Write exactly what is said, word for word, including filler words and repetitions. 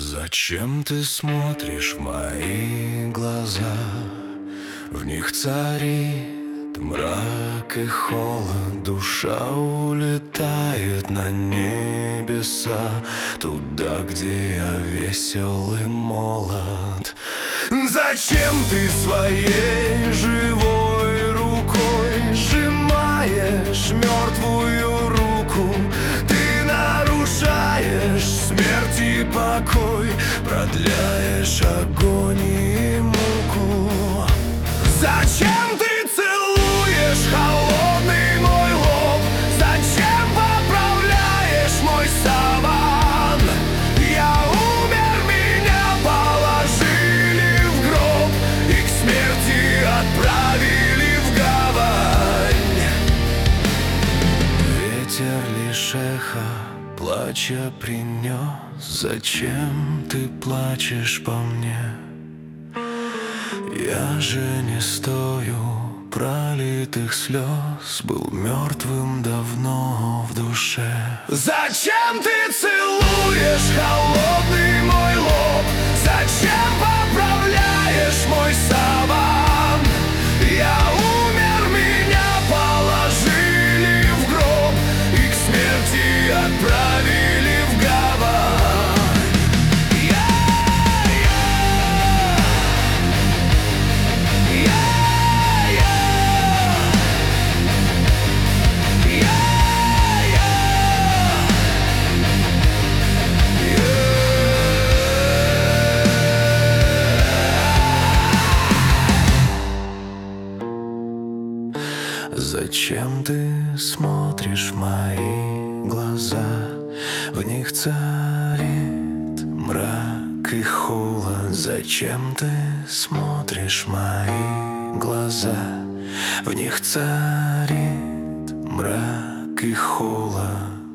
Зачем ты смотришь в мои глаза? В них царит мрак и холод. Душа улетает на небеса, туда, где я весел и молод. Зачем ты своей живой рукой сжимаешь мертвую руку? Ты нарушаешь смерть и покой, продляешь огонь и муку. Зачем ты целуешь холодный мой лоб? Зачем поправляешь мой саван? Я умер, меня положили в гроб и к смерти отправили в гавань. Ветер лишь эхо плача принес. Зачем ты плачешь по мне? Я же не стою пролитых слез, был мертвым давно в душе. Зачем ты целуешь холодный мой лоб? Зачем поправляешь мой саван? Я умер, меня положили в гроб и к смерти отправили в гавань. Зачем ты смотришь в мои глаза? В них царит мрак и холод. Зачем ты смотришь в мои глаза? В них царит мрак и холод.